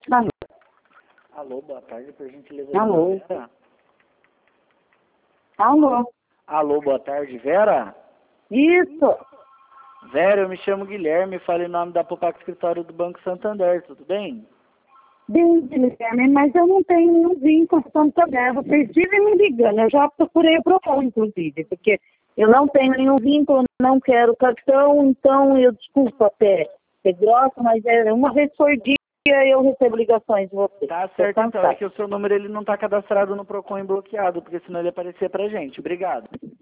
Alô? Alô, boa tarde, por gentileza. Alô? Vera? Alô? Alô, boa tarde, Vera? Isso! Vera, eu me chamo Guilherme, falo em nome da Popac Escritório do Banco Santander, tudo bem? Bem, Guilherme, mas eu não tenho nenhum vínculo com Santander. Vocês vivem me ligando. Eu já procurei o Procon, inclusive, porque eu não tenho nenhum vínculo, não quero cartão, então eu desculpo até ser grossa, mas uma vez por dia eu recebo ligações de vocês. Tá certo, então, é que o seu número ele não tá cadastrado no Procon e bloqueado, porque senão ele aparecia pra gente. Obrigado.